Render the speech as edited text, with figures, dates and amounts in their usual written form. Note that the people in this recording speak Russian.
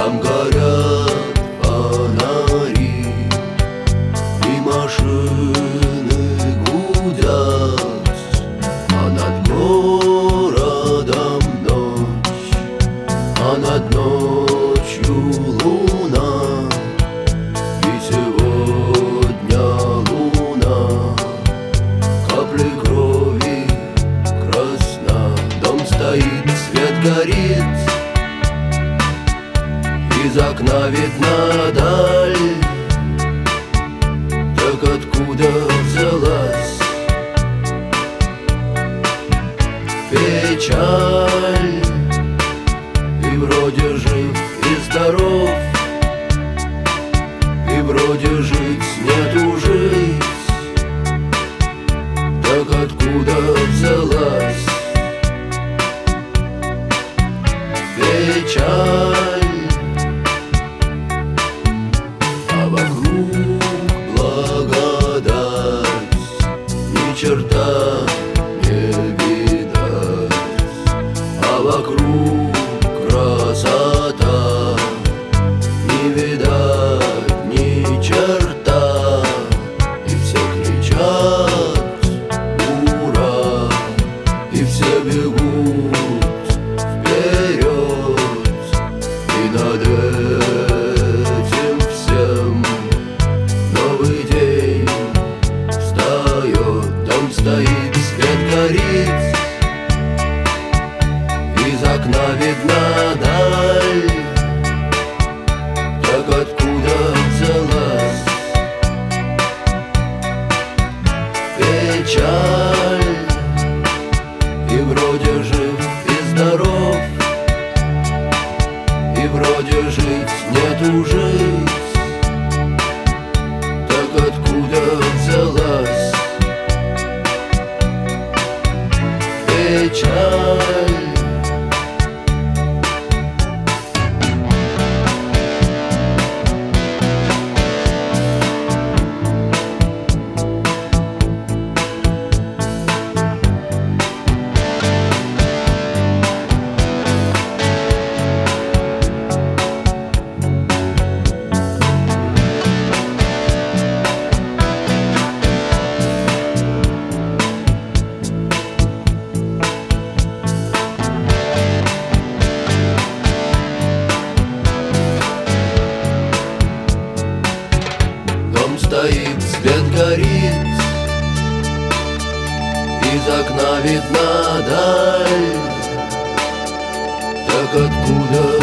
Там горят фонари, и машины гудят, а над городом ночь, а над ночью луна. И сегодня луна капли крови красна. Дом стоит, свет горит, из окна видна даль. Так откуда взялась печаль? И вроде жив и здоров, и вроде жить нету жить. Так откуда взялась печаль? А вокруг благодать, ни черта не видать. А вокруг красота, не видать ни черта. И все кричат ура, и все бегут вперед. И над этим всем новый день встает. Дом стоит, свет горит, из окна видна даль. Так откуда взялась печаль? И вроде жив и здоров, и вроде жить нету жить. Так откуда взялась печаль? Стоит, свет горит, из окна видна даль. Так откуда